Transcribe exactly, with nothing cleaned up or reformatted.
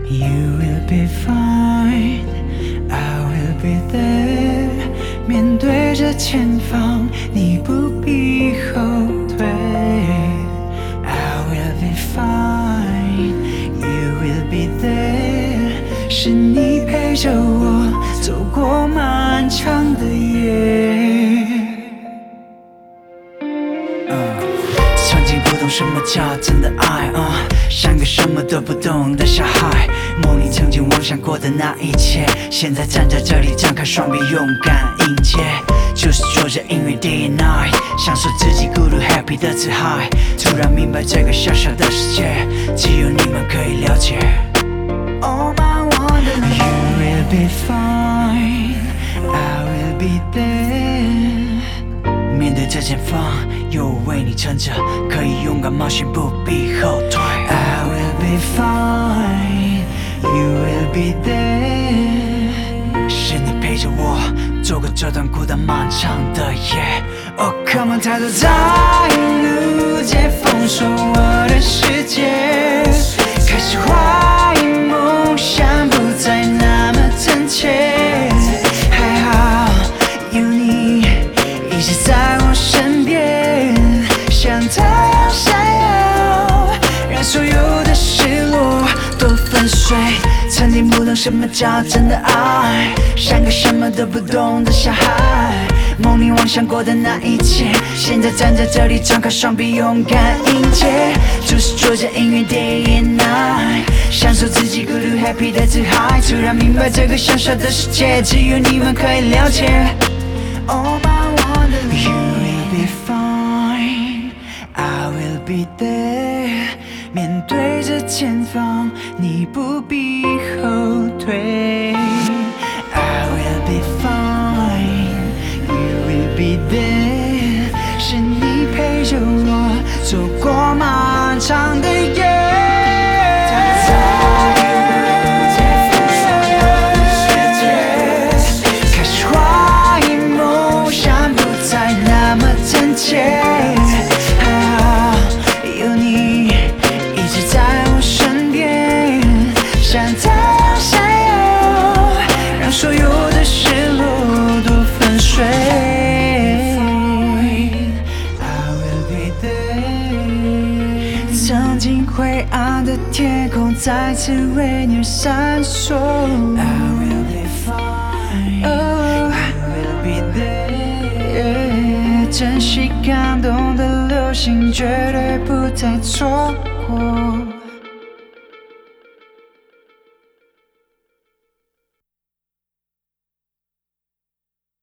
You will be fine, I will be there。面对着前方，你不必后退。I will be fine, you will be there。是你陪着我走过漫长的夜。曾经不懂什么叫真的爱，uh, 像个什么都不懂的小孩。梦里曾经妄想过的那一切，现在站在这里，张开双臂，勇敢迎接。就是做着音乐 day and night， 享受自己孤独 happy 的自嗨。突然明白这个小小的世界，只有你们可以了解。Oh my wonderland, you will be fine, I will be there。面对着前方，有我为你撑着，可以勇敢冒险，不必后退。I will be fine, you will be there。是你陪着我走过这段孤单漫长的夜。Oh come on， 抬头在路街封锁我的世界，开始怀疑梦想不再那么真切。还好有你一直在我身边，像太阳闪耀，让所有的失落都粉碎。曾经不懂什么叫真的爱，像个什么都不懂的小孩。梦里妄想过的那一切，现在站在这里，张开双臂，勇敢迎接。就是做着音乐 day and night， 享受自己孤独 happy 的自嗨。突然明白这个小小的世界，只有你们可以了解。Oh my wonderland, you will be fine, I will be there。面对着前方，你不必后退。I will be fine, you will be there。是你陪着我走过漫长的夜。还好有你一直在我身边，像太阳闪耀，让所有的失落都粉碎。I will be there。曾经灰暗的天空再次为你闪烁。I will be fine, oh, I will be there。珍惜感动的流星，绝对不再错过。